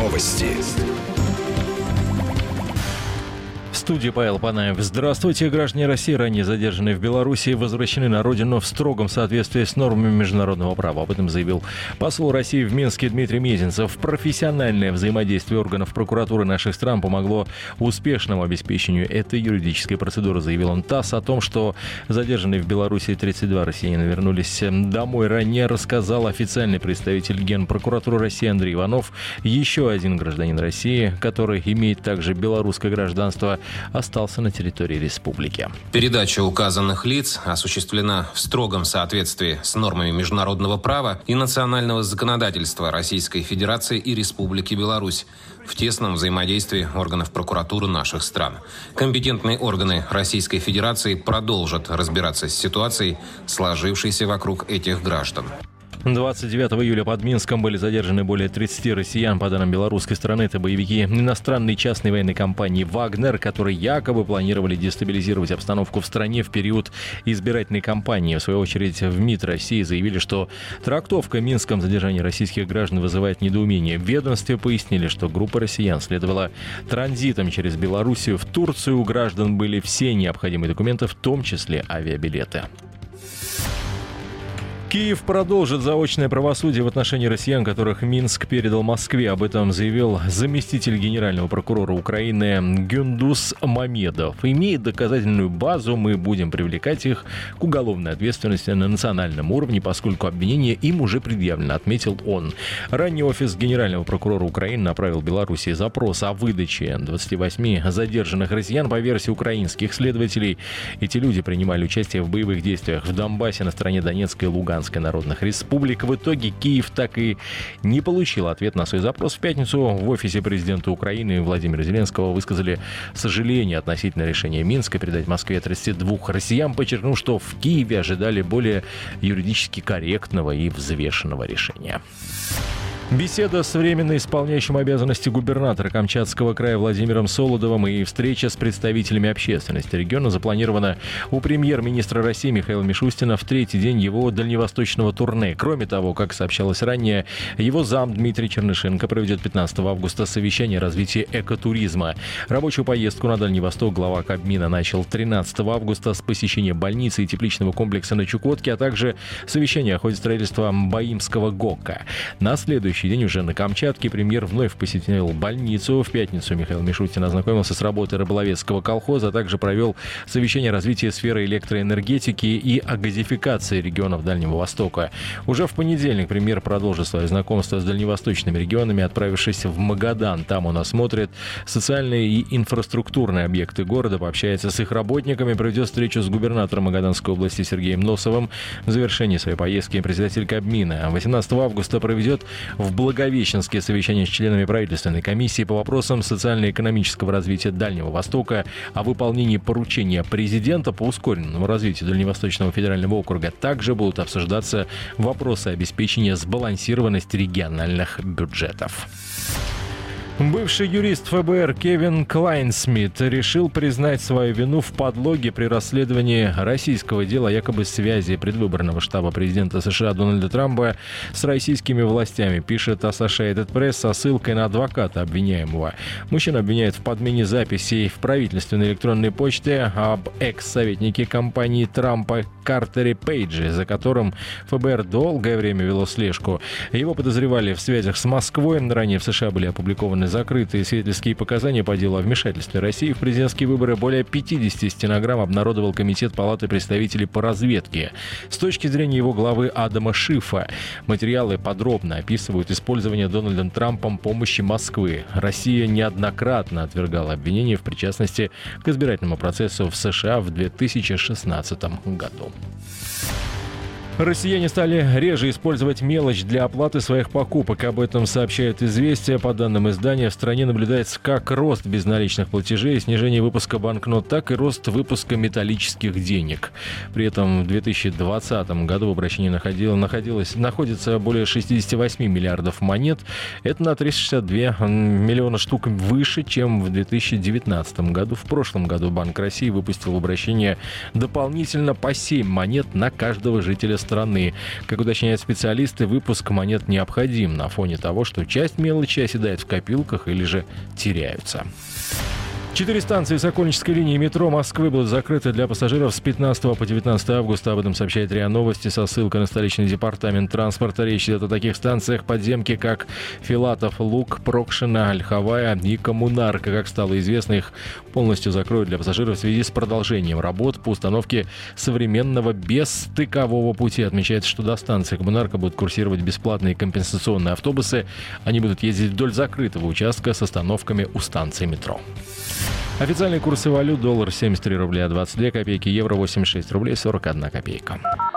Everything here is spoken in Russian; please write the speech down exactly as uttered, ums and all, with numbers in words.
Новости. В студии Павел Панаев. Здравствуйте, граждане России, ранее задержанные в Беларуси, возвращены на родину в строгом соответствии с нормами международного права. Об этом заявил посол России в Минске Дмитрий Мезенцев. Профессиональное взаимодействие органов прокуратуры наших стран помогло успешному обеспечению этой юридической процедуры, заявил он. ТАСС о том, что задержанные в Беларуси тридцать два россиянина вернулись домой ранее, рассказал официальный представитель Генпрокуратуры России Андрей Иванов. Еще один гражданин России, который имеет также белорусское гражданство, остался на территории республики. Передача указанных лиц осуществлена в строгом соответствии с нормами международного права и национального законодательства Российской Федерации и Республики Беларусь в тесном взаимодействии органов прокуратуры наших стран. Компетентные органы Российской Федерации продолжат разбираться с ситуацией, сложившейся вокруг этих граждан. двадцать девятого июля под Минском были задержаны более тридцати россиян. По данным белорусской стороны, это боевики иностранной частной военной компании «Вагнер», которые якобы планировали дестабилизировать обстановку в стране в период избирательной кампании. В свою очередь, в МИД России заявили, что трактовка Минском задержания российских граждан вызывает недоумение. В ведомстве пояснили, что группа россиян следовала транзитом через Белоруссию в Турцию. У граждан были все необходимые документы, в том числе авиабилеты. Киев продолжит заочное правосудие в отношении россиян, которых Минск передал Москве. Об этом заявил заместитель генерального прокурора Украины Гюндус Мамедов. Имея доказательную базу, мы будем привлекать их к уголовной ответственности на национальном уровне, поскольку обвинение им уже предъявлено, отметил он. Ранее офис генерального прокурора Украины направил Беларуси запрос о выдаче двадцати восьми задержанных россиян по версии украинских следователей. Эти люди принимали участие в боевых действиях в Донбассе на стороне Донецкой и Луганской народных республик. В итоге Киев так и не получил ответ на свой запрос. В пятницу в офисе президента Украины Владимира Зеленского высказали сожаление относительно решения Минска передать Москве тридцати двух россиян, подчеркнув, что в Киеве ожидали более юридически корректного и взвешенного решения. Беседа с временно исполняющим обязанности губернатора Камчатского края Владимиром Солодовым и встреча с представителями общественности региона запланирована у премьер-министра России Михаила Мишустина в третий день его дальневосточного турне. Кроме того, как сообщалось ранее, его зам Дмитрий Чернышенко проведет пятнадцатого августа совещание о развитии экотуризма. Рабочую поездку на Дальний Восток глава Кабмина начал тринадцатого августа с посещения больницы и тепличного комплекса на Чукотке, а также совещания о ходе строительства Баимского ГОКа. На следующий день уже на Камчатке премьер вновь посетил больницу. В пятницу Михаил Мишустин ознакомился с работой рыболовецкого колхоза, а также провел совещание о развитии сферы электроэнергетики и о газификации регионов Дальнего Востока. Уже в понедельник премьер продолжит свое знакомство с дальневосточными регионами, отправившись в Магадан. Там он осмотрит социальные и инфраструктурные объекты города, пообщается с их работниками, проведет встречу с губернатором Магаданской области Сергеем Носовым. В завершении своей поездки председатель Кабмина восемнадцатого августа проведет в Благовещенске совещание с членами правительственной комиссии по вопросам социально-экономического развития Дальнего Востока о выполнении поручения президента по ускоренному развитию Дальневосточного федерального округа. Также будут обсуждаться вопросы обеспечения сбалансированности региональных бюджетов. Бывший юрист ФБР Кевин Клайнсмит решил признать свою вину в подлоге при расследовании российского дела о якобы связи предвыборного штаба президента США Дональда Трампа с российскими властями, пишет Associated Press со ссылкой на адвоката обвиняемого. Мужчина обвиняет в подмене записей в правительственной электронной почте об экс-советнике компании Трампа Картере Пейджи, за которым ФБР долгое время вело слежку. Его подозревали в связях с Москвой. Ранее в США были опубликованы закрытые свидетельские показания по делу о вмешательстве России в президентские выборы. Более пятидесяти стенограмм обнародовал Комитет Палаты представителей по разведке. С точки зрения его главы Адама Шифа, материалы подробно описывают использование Дональдом Трампом помощи Москвы. Россия неоднократно отвергала обвинения в причастности к избирательному процессу в США в две тысячи шестнадцатом году. Россияне стали реже использовать мелочь для оплаты своих покупок. Об этом сообщает «Известия». По данным издания, в стране наблюдается как рост безналичных платежей и снижение выпуска банкнот, так и рост выпуска металлических денег. При этом в две тысячи двадцатом году в обращении находилось, находилось, находится более шестьдесят восемь миллиардов монет. Это на триста шестьдесят два миллиона штук выше, чем в две тысячи девятнадцатом году. В прошлом году Банк России выпустил в обращение дополнительно по семь монет на каждого жителя страны. Как уточняют специалисты, выпуск монет необходим на фоне того, что часть мелочи оседает в копилках или же теряются. Четыре станции Сокольнической линии метро Москвы будут закрыты для пассажиров с пятнадцатого по девятнадцатое августа. Об этом сообщает РИА Новости со ссылкой на столичный департамент транспорта. Речь идет о таких станциях подземки, как Филатов, Лук, Прокшина, Ольховая и Коммунарка. Как стало известно, их полностью закроют для пассажиров в связи с продолжением работ по установке современного бесстыкового пути. Отмечается, что до станции Коммунарка будут курсировать бесплатные компенсационные автобусы. Они будут ездить вдоль закрытого участка с остановками у станции метро. Официальные курсы валют: доллар семьдесят три рубля двадцать две копейки, евро восемьдесят шесть рублей сорок одна копейка.